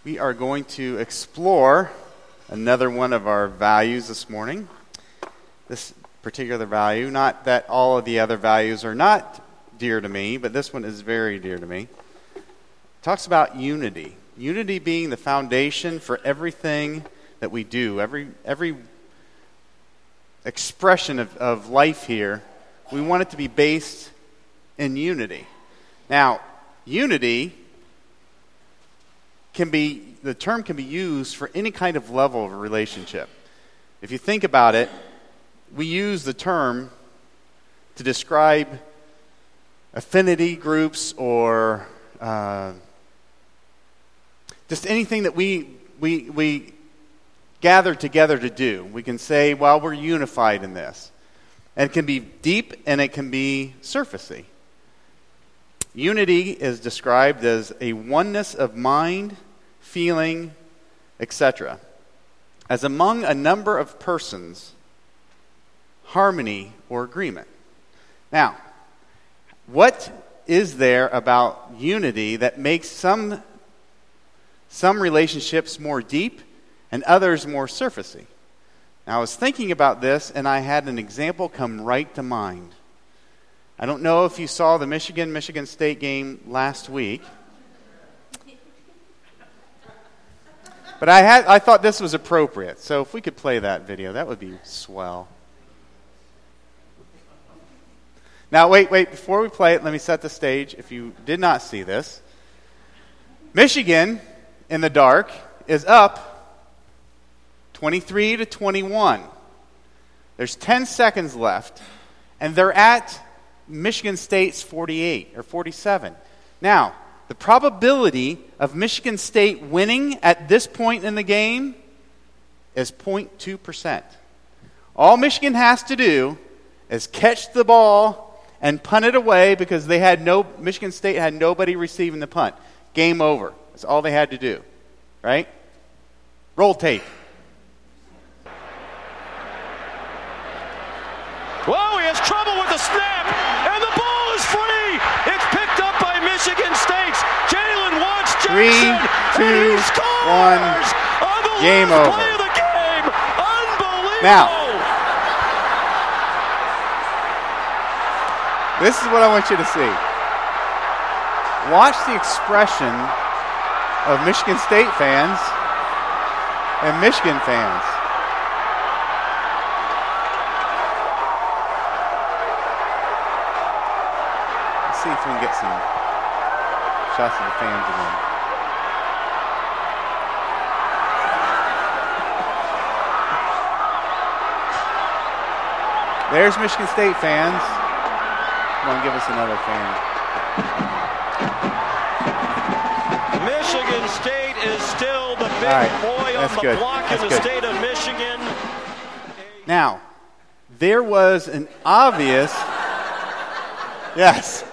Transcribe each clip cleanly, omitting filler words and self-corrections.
We are going to explore another one of our values this morning. This particular value, not that all of the other values are not dear to me, but this one is very dear to me. It talks about unity. Unity being the foundation for everything that we do. Every expression of life here, we want it to be based in unity. Now, unity the term can be used for any kind of level of a relationship. If you think about it, we use the term to describe affinity groups or just anything that we gather together to do. We can say, well, we're unified in this. And it can be deep and it can be surfacey. Unity is described as a oneness of mind, feeling, etc. As among a number of persons, harmony or agreement. Now, what is there about unity that makes some relationships more deep and others more surfacey? Now, I was thinking about this and I had an example come right to mind. I don't know if you saw the Michigan State game last week. But I thought this was appropriate. So if we could play that video, that would be swell. Now, wait. Before we play it, let me set the stage. If you did not see this, Michigan, in the dark, is up 23-21. There's 10 seconds left, and they're at Michigan State's 48 or 47. Now, the probability of Michigan State winning at this point in the game is 0.2%. All Michigan has to do is catch the ball and punt it away because Michigan State had nobody receiving the punt. Game over. That's all they had to do. Right? Roll tape. Whoa, he has trouble with the snap, and the ball is free. It's picked up by Michigan State. Jalen Watts Jackson, 3, 2, 1. Game over. Play of the game. Unbelievable. Now, this is what I want you to see. Watch the expression of Michigan State fans and Michigan fans. See if we can get some shots of the fans again. There's Michigan State fans. Come on, give us another fan. Michigan State is still the big boy on the block in the state of Michigan. Now, there was an obvious... Yes.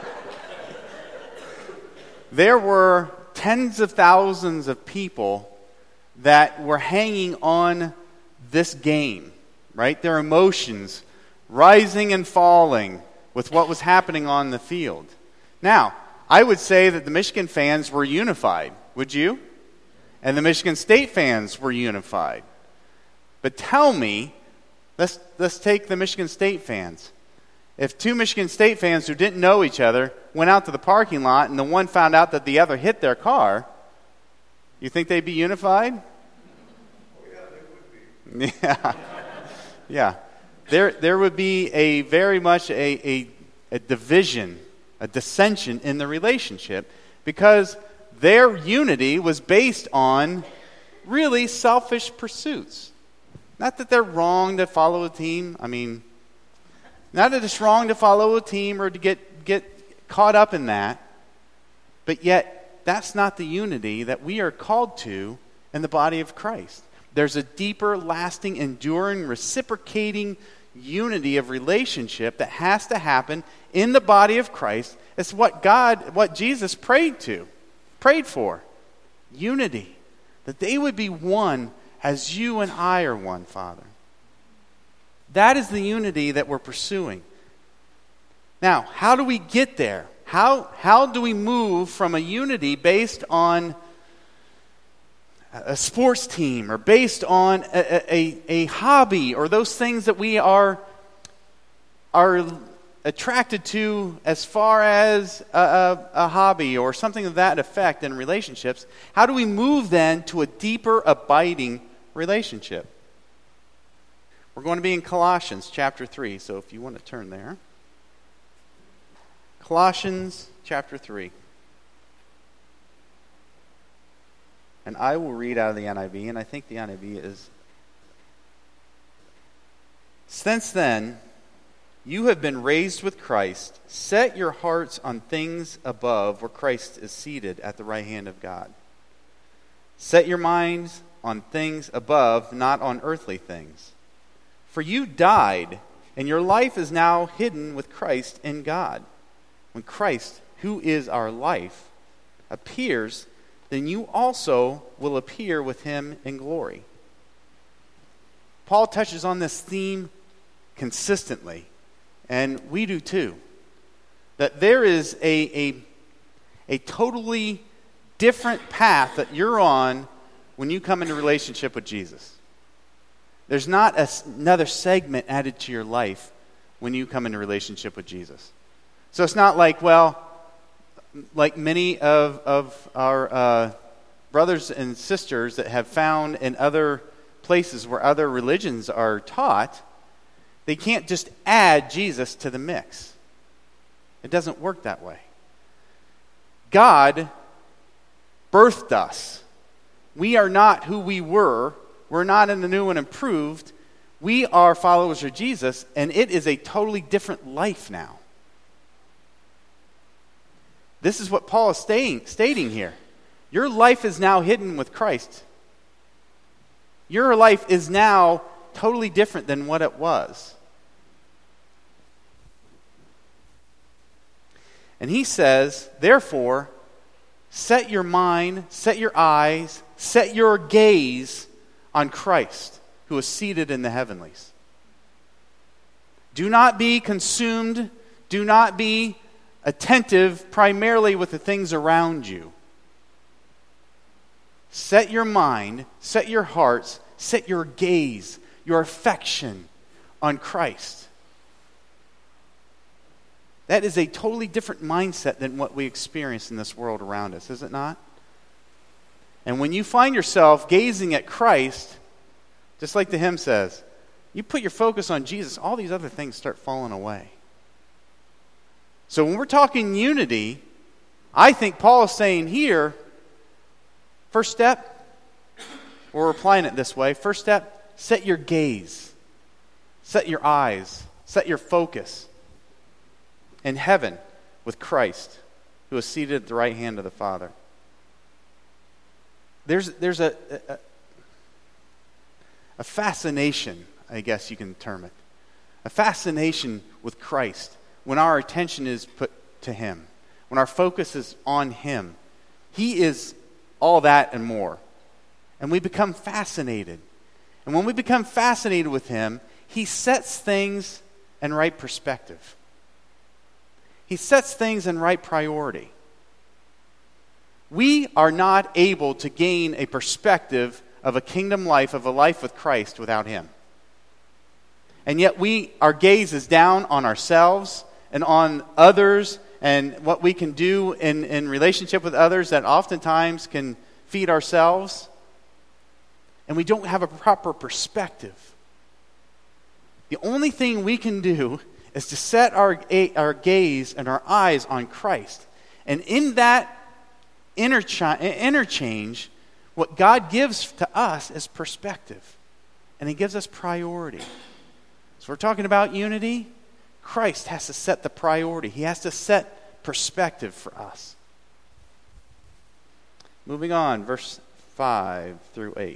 There were tens of thousands of people that were hanging on this game, right? Their emotions rising and falling with what was happening on the field. Now, I would say that the Michigan fans were unified. Would you? And the Michigan State fans were unified. But tell me, let's take the Michigan State fans. If two Michigan State fans who didn't know each other went out to the parking lot and the one found out that the other hit their car, you think they'd be unified? Oh, yeah, they would be. Yeah. There would be very much a division, a dissension in the relationship because their unity was based on really selfish pursuits. Not that they're wrong to follow a team. I mean, not that it's wrong to follow a team or to get caught up in that, but yet that's not the unity that we are called to in the body of Christ. There's a deeper, lasting, enduring, reciprocating unity of relationship that has to happen in the body of Christ. It's what Jesus prayed for. Unity. That they would be one as you and I are one, Father. That is the unity that we're pursuing. Now, how do we get there? How do we move from a unity based on a sports team or based on a hobby or those things that we are attracted to as far as a hobby or something of that effect in relationships, how do we move then to a deeper, abiding relationship? We're going to be in Colossians chapter 3, so if you want to turn there. Colossians chapter 3. And I will read out of the NIV, and I think the NIV is... Since then, you have been raised with Christ. Set your hearts on things above, where Christ is seated at the right hand of God. Set your minds on things above, not on earthly things. For you died, and your life is now hidden with Christ in God. When Christ, who is our life, appears, then you also will appear with him in glory. Paul touches on this theme consistently, and we do too. That there is a totally different path that you're on when you come into relationship with Jesus. There's not another segment added to your life when you come into relationship with Jesus. So it's not like, well, like many of our brothers and sisters that have found in other places where other religions are taught, they can't just add Jesus to the mix. It doesn't work that way. God birthed us. We are not who we were. We're not in the new and improved. We are followers of Jesus, and it is a totally different life now. This is what Paul is stating here. Your life is now hidden with Christ. Your life is now totally different than what it was. And he says, therefore, set your mind, set your eyes, set your gaze on Christ, who is seated in the heavenlies. Do not be consumed, do not be attentive primarily with the things around you. Set your mind, set your hearts, set your gaze, your affection on Christ. That is a totally different mindset than what we experience in this world around us, is it not? And when you find yourself gazing at Christ, just like the hymn says, you put your focus on Jesus, all these other things start falling away. So when we're talking unity, I think Paul is saying here, first step, we're applying it this way. First step, set your gaze, set your eyes, set your focus in heaven with Christ, who is seated at the right hand of the Father. There's a fascination, I guess you can term it, a fascination with Christ when our attention is put to him, when our focus is on him. He is all that and more. And we become fascinated. And when we become fascinated with him, he sets things in right perspective. He sets things in right priority. We are not able to gain a perspective of a kingdom life, of a life with Christ, without him. And yet our gaze is down on ourselves and on others and what we can do in relationship with others that oftentimes can feed ourselves. And we don't have a proper perspective. The only thing we can do is to set our gaze and our eyes on Christ. And in that interchange, what God gives to us is perspective. And he gives us priority. So we're talking about unity. Christ has to set the priority. He has to set perspective for us. Moving on, verse 5 through 8.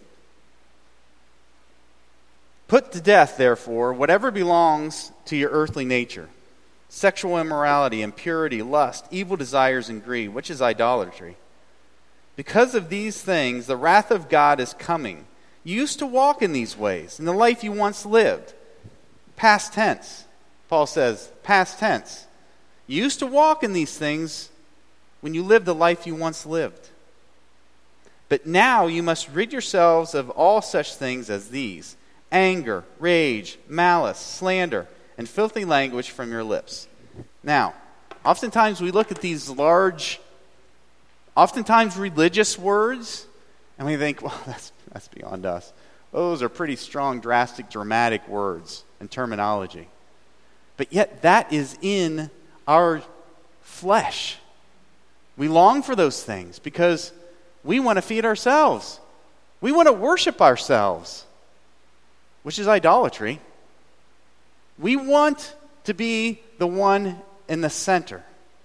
Put to death, therefore, whatever belongs to your earthly nature: sexual immorality, impurity, lust, evil desires, and greed, which is idolatry. Because of these things, the wrath of God is coming. You used to walk in these ways, in the life you once lived. Past tense. Paul says, past tense. You used to walk in these things when you lived the life you once lived. But now you must rid yourselves of all such things as these: anger, rage, malice, slander, and filthy language from your lips. Now, oftentimes we look at these large, oftentimes religious words, and we think, well, that's beyond us. Those are pretty strong, drastic, dramatic words and terminology. But yet that is in our flesh. We long for those things because we want to feed ourselves. We want to worship ourselves, which is idolatry. We want to be the one in the center.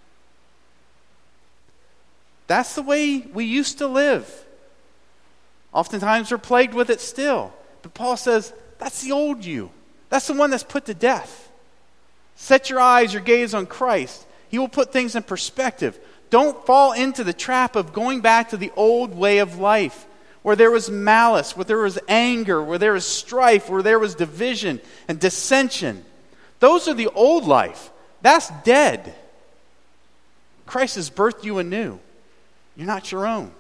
That's the way we used to live. Oftentimes we're plagued with it still. But Paul says, that's the old you. That's the one that's put to death. Set your eyes, your gaze on Christ. He will put things in perspective. Don't fall into the trap of going back to the old way of life, where there was malice, where there was anger, where there was strife, where there was division and dissension. Those are the old life. That's dead. Christ has birthed you anew. You're not your own.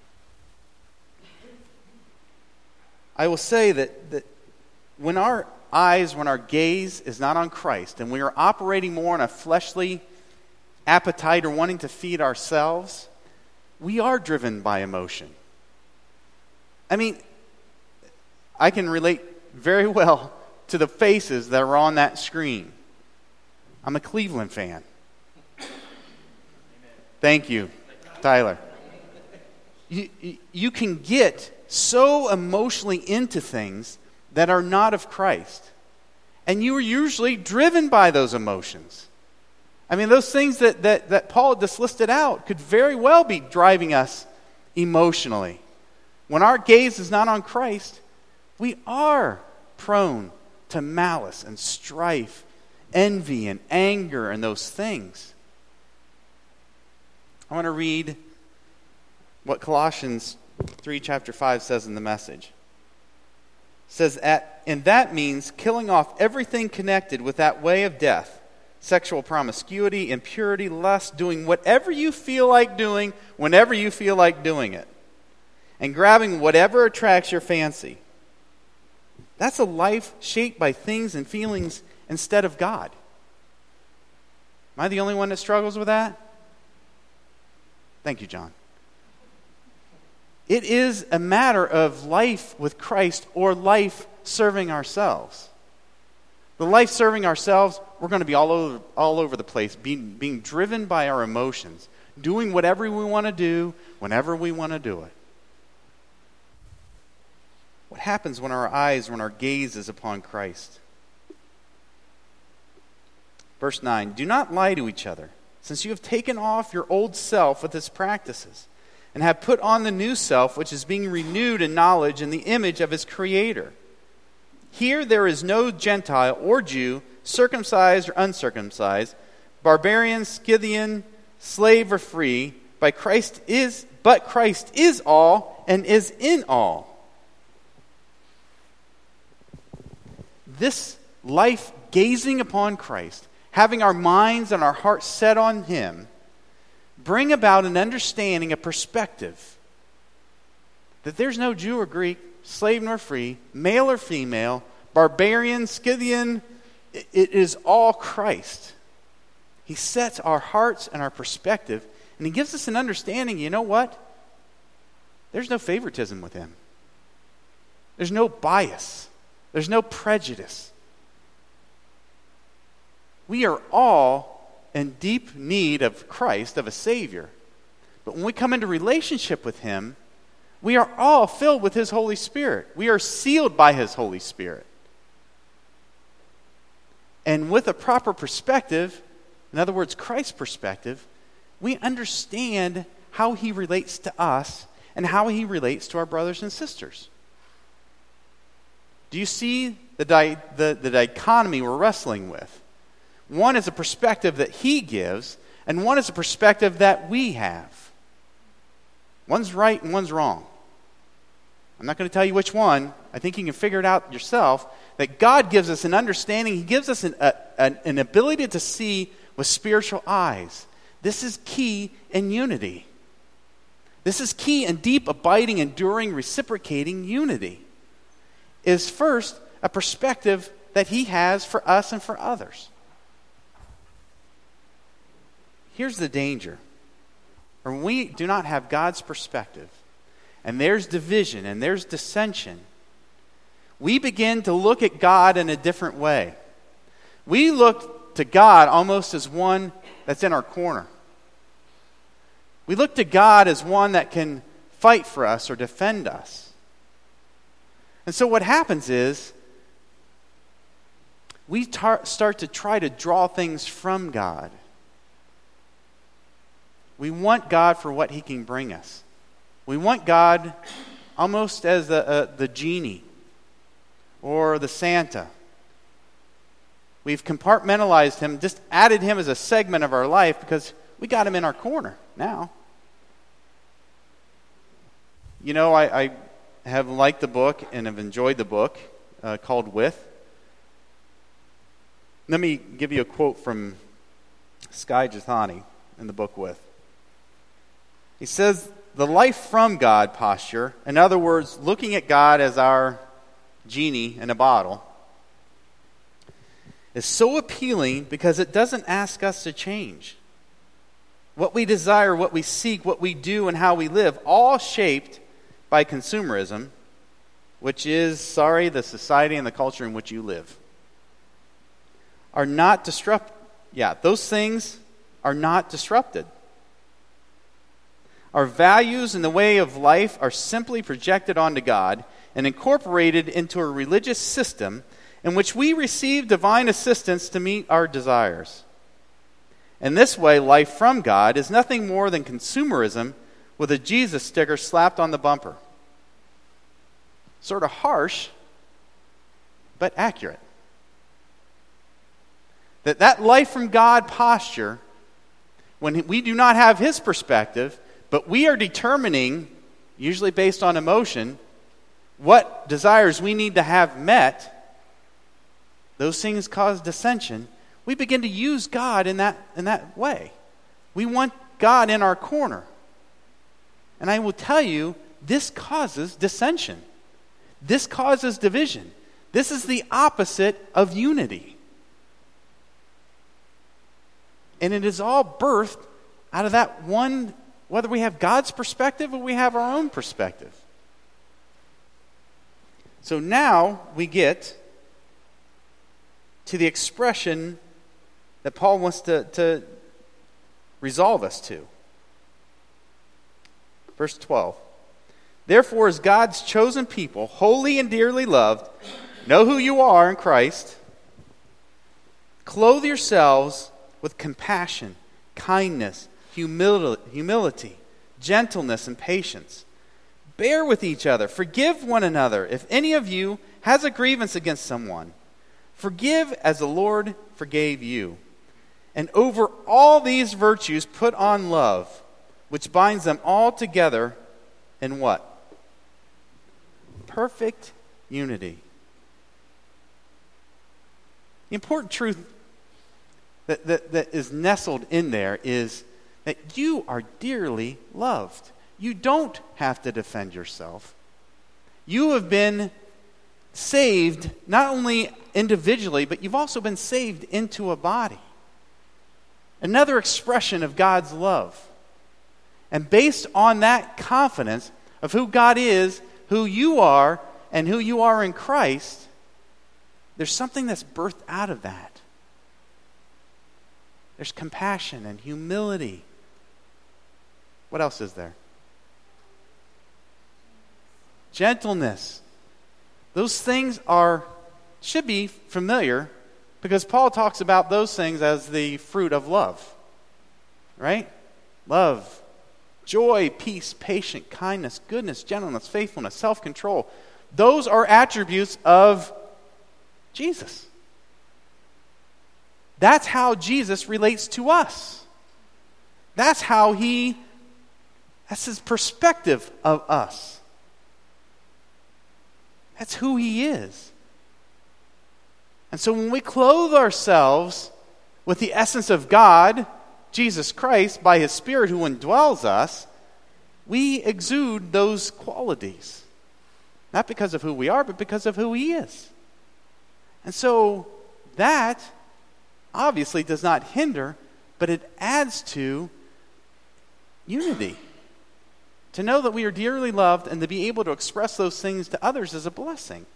I will say that when our gaze is not on Christ, and we are operating more on a fleshly appetite or wanting to feed ourselves, we are driven by emotion. I mean, I can relate very well to the faces that are on that screen. I'm a Cleveland fan. Thank you, Tyler. You can get so emotionally into things that are not of Christ. And you are usually driven by those emotions. I mean, those things that Paul just listed out could very well be driving us emotionally. When our gaze is not on Christ, we are prone to malice and strife, envy and anger and those things. I want to read what Colossians 3, chapter 5 says in the Message. It says, and that means killing off everything connected with that way of death: sexual promiscuity, impurity, lust, doing whatever you feel like doing, whenever you feel like doing it, and grabbing whatever attracts your fancy. That's a life shaped by things and feelings instead of God. Am I the only one that struggles with that? Thank you, John. It is a matter of life with Christ or life serving ourselves. The life serving ourselves, we're going to be all over the place, being driven by our emotions, doing whatever we want to do, whenever we want to do it. What happens when our gaze is upon Christ? Verse 9, do not lie to each other, since you have taken off your old self with its practices, and have put on the new self, which is being renewed in knowledge in the image of its Creator. Here there is no Gentile or Jew, circumcised or uncircumcised, barbarian, Scythian, slave or free, but Christ is all and is in all. This life gazing upon Christ, having our minds and our hearts set on Him, bring about an understanding, a perspective, that there's no Jew or Greek, slave nor free, male or female, barbarian, Scythian. It is all Christ. He sets our hearts and our perspective, and He gives us an understanding. You know what? There's no favoritism with Him. There's no bias. There's no prejudice. We are all in deep need of Christ, of a Savior. But when we come into relationship with Him, we are all filled with His Holy Spirit. We are sealed by His Holy Spirit. And with a proper perspective, in other words, Christ's perspective, we understand how He relates to us and how He relates to our brothers and sisters. Do you see the dichotomy we're wrestling with? One is a perspective that He gives, and one is a perspective that we have. One's right and one's wrong. I'm not going to tell you which one. I think you can figure it out yourself. That God gives us an understanding. He gives us an ability to see with spiritual eyes. This is key in unity. this is key in deep, abiding, enduring, reciprocating unity, is first a perspective that he has for us and for others. Here's the danger. When we do not have God's perspective, and there's division and there's dissension, we begin to look at God in a different way. We look to God almost as one that's in our corner. We look to God as one that can fight for us or defend us. And so what happens is we start to try to draw things from God. We want God for what he can bring us. We want God almost as the genie or the Santa. We've compartmentalized him, just added him as a segment of our life because we got him in our corner now. You know, I have liked the book and have enjoyed the book called With. Let me give you a quote from Skye Jethani in the book With. He says, the life from God posture, in other words, looking at God as our genie in a bottle, is so appealing because it doesn't ask us to change. What we desire, what we seek, what we do, and how we live, all shaped by consumerism, which is, the society and the culture in which you live, are not disrupted. Yeah, those things are not disrupted. Our values and the way of life are simply projected onto God and incorporated into a religious system in which we receive divine assistance to meet our desires. In this way, life from God is nothing more than consumerism with a Jesus sticker slapped on the bumper. Sort of harsh, but accurate. That life from God posture, when we do not have his perspective, but we are determining, usually based on emotion, what desires we need to have met, those things cause dissension. We begin to use God in that way. We want God in our corner. And I will tell you, this causes dissension. This causes division. This is the opposite of unity. And it is all birthed out of that one, whether we have God's perspective or we have our own perspective. So now we get to the expression that Paul wants to resolve us to. Verse 12. Therefore, as God's chosen people, holy and dearly loved, know who you are in Christ. Clothe yourselves with compassion, kindness, humility, gentleness, and patience. Bear with each other. Forgive one another. If any of you has a grievance against someone, forgive as the Lord forgave you. And over all these virtues put on love, which binds them all together in what? Perfect unity. The important truth that is nestled in there is that you are dearly loved. You don't have to defend yourself. You have been saved not only individually, but you've also been saved into a body. Another expression of God's love. And based on that confidence of who God is, who you are, and who you are in Christ, there's something that's birthed out of that. There's compassion and humility. What else is there? Gentleness. Those things should be familiar because Paul talks about those things as the fruit of love. Right? Love, joy, peace, patience, kindness, goodness, gentleness, faithfulness, self-control. Those are attributes of Jesus. That's how Jesus relates to us. That's his perspective of us. That's who he is. And so when we clothe ourselves with the essence of God, Jesus Christ, by his Spirit who indwells us, we exude those qualities. Not because of who we are, but because of who He is. And so that obviously does not hinder, but it adds to unity. To know that we are dearly loved and to be able to express those things to others is a blessing.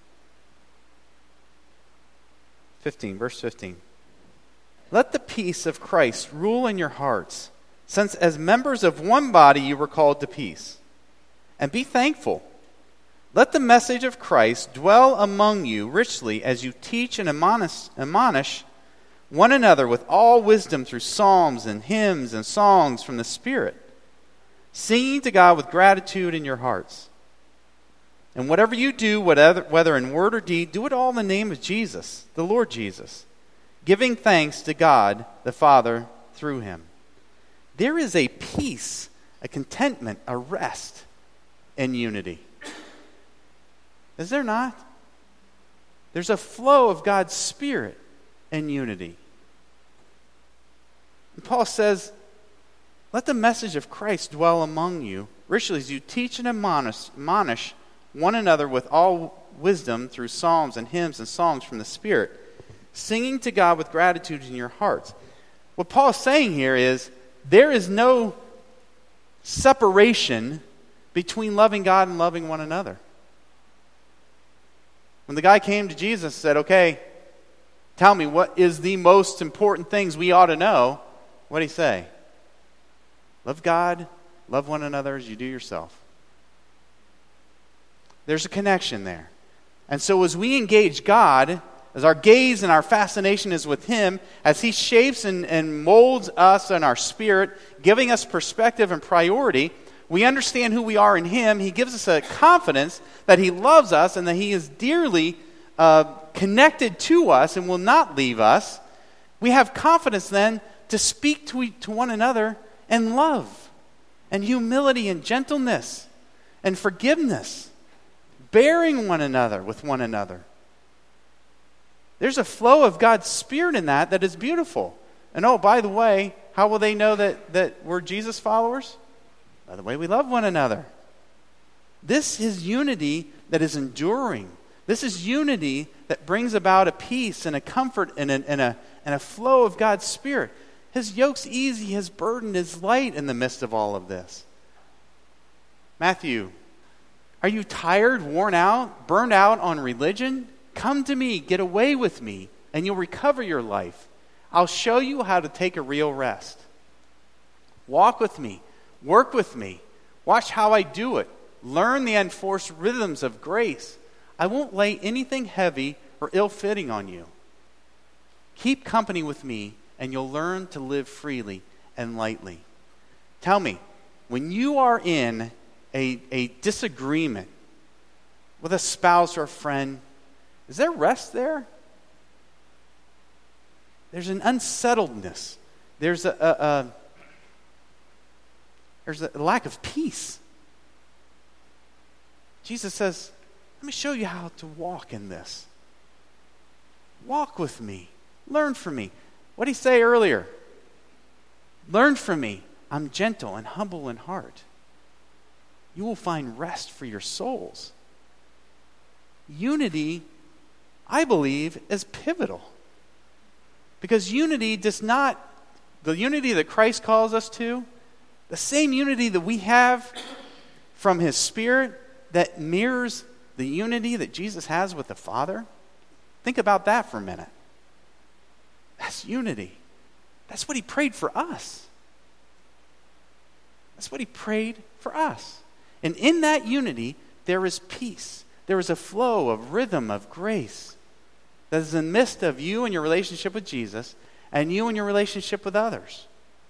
15, verse 15. Let the peace of Christ rule in your hearts, since as members of one body you were called to peace. And be thankful. Let the message of Christ dwell among you richly as you teach and admonish one another with all wisdom through psalms and hymns and songs from the Spirit, singing to God with gratitude in your hearts. And whatever you do, whether in word or deed, do it all in the name of Jesus, the Lord Jesus, giving thanks to God the Father through Him. There is a peace, a contentment, a rest in unity. Is there not? There's a flow of God's Spirit in unity. And Paul says, let the message of Christ dwell among you richly as you teach and admonish one another with all wisdom through psalms and hymns and songs from the Spirit, singing to God with gratitude in your hearts. What Paul is saying here is there is no separation between loving God and loving one another. When the guy came to Jesus and said, okay, tell me what is the most important things we ought to know, what did he say? Love God, love one another as you do yourself. There's a connection there. And so as we engage God, as our gaze and our fascination is with Him, as He shapes and molds us in our spirit, giving us perspective and priority, we understand who we are in Him. He gives us a confidence that He loves us and that He is dearly connected to us and will not leave us. We have confidence then to speak to one another in love and humility and gentleness and forgiveness, bearing one another with one another. There's a flow of God's Spirit in that is beautiful. And oh, by the way, how will they know that we're Jesus followers? By the way we love one another. This is unity that is enduring. This is unity that brings about a peace and a comfort and a flow of God's Spirit. His yoke's easy, His burden is light in the midst of all of this. Matthew, are you tired, worn out, burned out on religion? Come to me, get away with me, and you'll recover your life. I'll show you how to take a real rest. Walk with me, work with me, watch how I do it. Learn the enforced rhythms of grace. I won't lay anything heavy or ill-fitting on you. Keep company with me, and you'll learn to live freely and lightly. Tell me, when you are in a disagreement with a spouse or a friend, is there rest there? There's an unsettledness. There's a lack of peace. Jesus says, let me show you how to walk in this. Walk with me. Learn from me. What did he say earlier? Learn from me. I'm gentle and humble in heart. You will find rest for your souls. Unity, I believe, is pivotal. Because unity does not, the unity that Christ calls us to, the same unity that we have from His Spirit that mirrors the unity that Jesus has with the Father. Think about that for a minute. That's unity. That's what He prayed for us. That's what He prayed for us. And in that unity, there is peace. There is a flow of rhythm of grace that is in the midst of you and your relationship with Jesus and you and your relationship with others.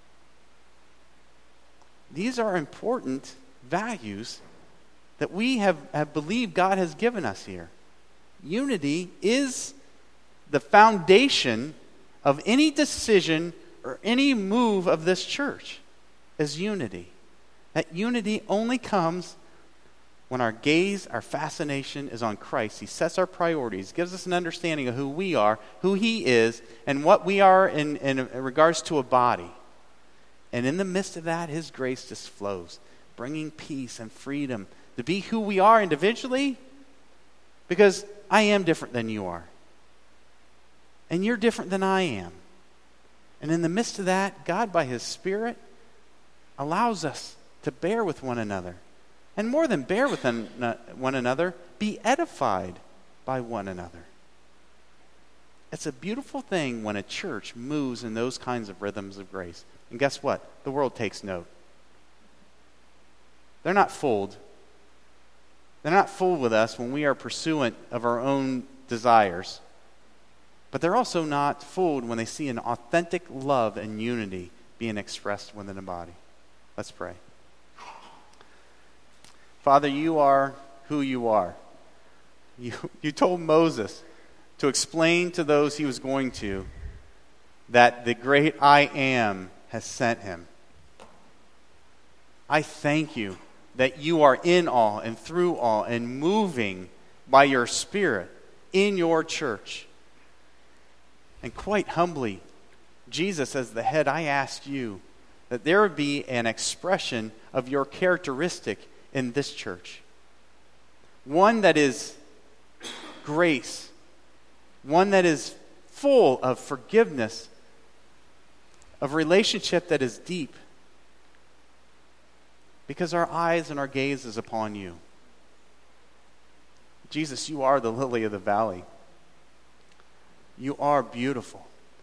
These are important values that we have believed God has given us here. Unity is the foundation of any decision or any move of this church, is unity. That unity only comes when our gaze, our fascination is on Christ. He sets our priorities, gives us an understanding of who we are, who He is, and what we are in regards to a body. And in the midst of that, His grace just flows. bringing peace and freedom to be who we are individually, because I am different than you are. And you're different than I am. And in the midst of that, God, by His Spirit, allows us to bear with one another. And more than bear with one another, be edified by one another. It's a beautiful thing when a church moves in those kinds of rhythms of grace. And guess what? The world takes note. They're not fooled. They're not fooled with us when we are pursuant of our own desires. But they're also not fooled when they see an authentic love and unity being expressed within the body. Let's pray. Father, you are who you are. You told Moses to explain to those he was going to that the great I Am has sent him. I thank you that you are in all and through all and moving by your Spirit in your church. And quite humbly, Jesus, as the head, I ask you that there would be an expression of your characteristic in this church. One that is grace. One that is full of forgiveness, of relationship that is deep. Because our eyes and our gaze is upon you. Jesus, you are the lily of the valley. You are beautiful.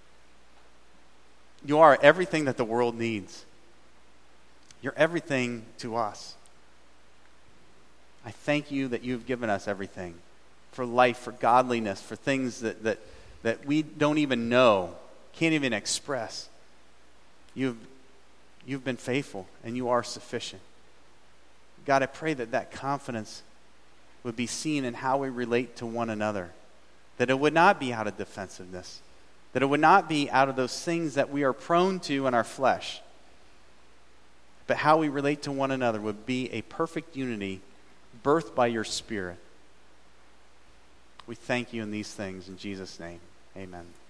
You are everything that the world needs. You're everything to us. I thank you that you've given us everything. For life, for godliness, for things that we don't even know, can't even express. You've been faithful and you are sufficient. God, I pray that confidence would be seen in how we relate to one another. That it would not be out of defensiveness. That it would not be out of those things that we are prone to in our flesh. But how we relate to one another would be a perfect unity birthed by your Spirit. We thank you in these things in Jesus' name. Amen.